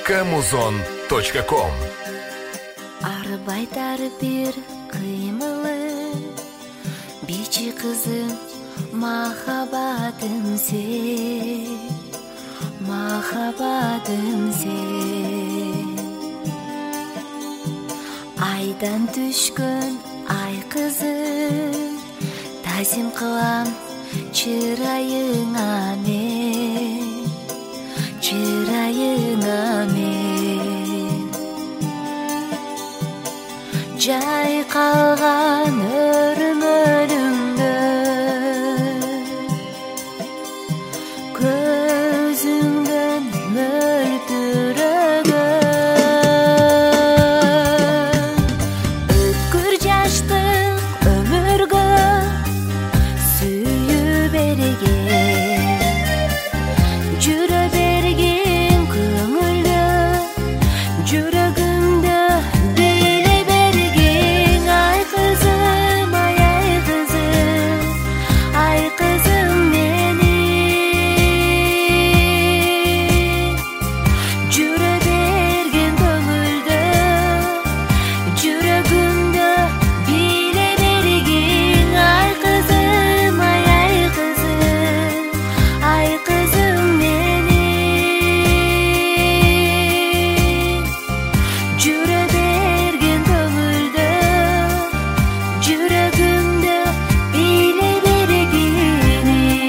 kmuzon.com. Арбайтар бир кыймылы, бичи кызым, махаббатым сен, махаббатым сен. Айдан түшкөн ай кызы, тазим кылам чырайыңа мен, чырайыңа мен. Жайкалган өрмөлүңдө көзүңдөн мөлтүрөгөн өткүр жаштык өмүргө сүйүү берген, жүрө берген көңүлдө, жүрөгүмдө биле берген. Ай кызым, ай кызым менин, жүрө берген көңүлдө, жүрөгүмдө биле берген. Ай кызым менин, жүрө берген көңүлдө, жүрөгүмдө биле бергени.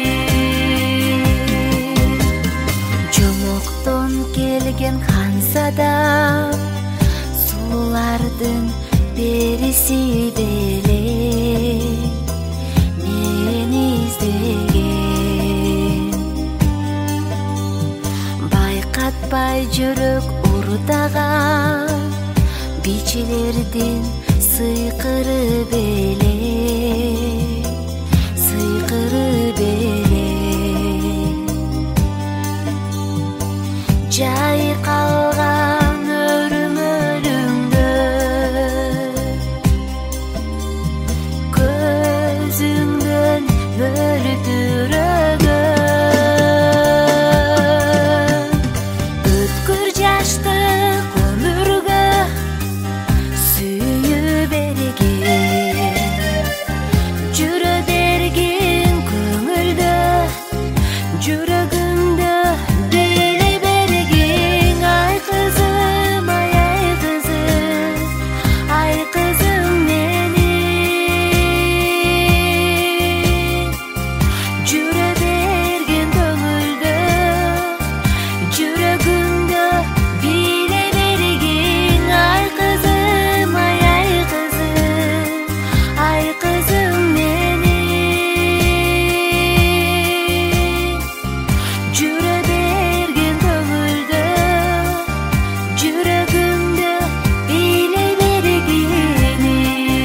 Жомоктон келген хансада, сулардын бериси деле мени издеген. Байкатпай жүрөк урдаган бичилердин сыйкыры беле, сыйкыры беле. Жайкалган өрмөлүңдө көзүңдөн мөлтүрөгөн өткүр жаштык өмүргө сүйүү берген, жүрө берген көңүлдө, жүрөгүмдө биле берген. Ай кызым менин, жүрө берген көңүлдө, жүрөгүмдө биле берген. Ай кызым менин, жүрө берген көңүлдө, жүрөгүмдө биле бергени.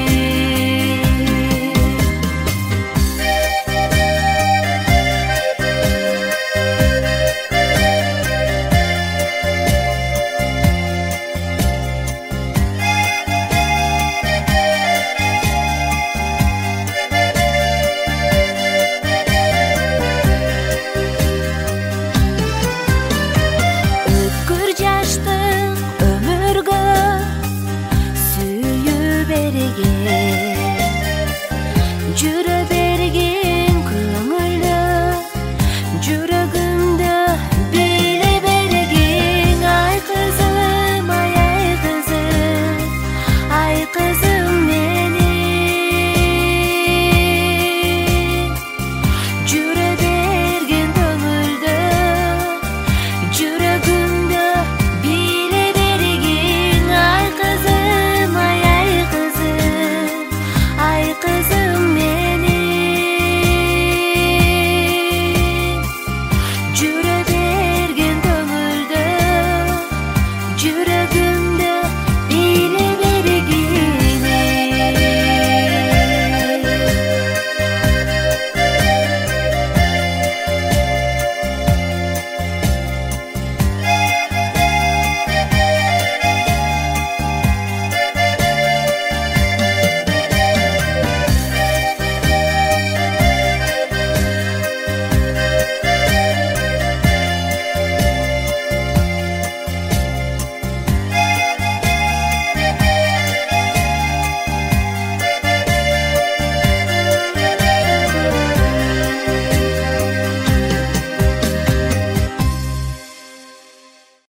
Өткүр жаштык өмүргө сүйүү берген, жүрө берген көңүлдө, жүрөгүмдө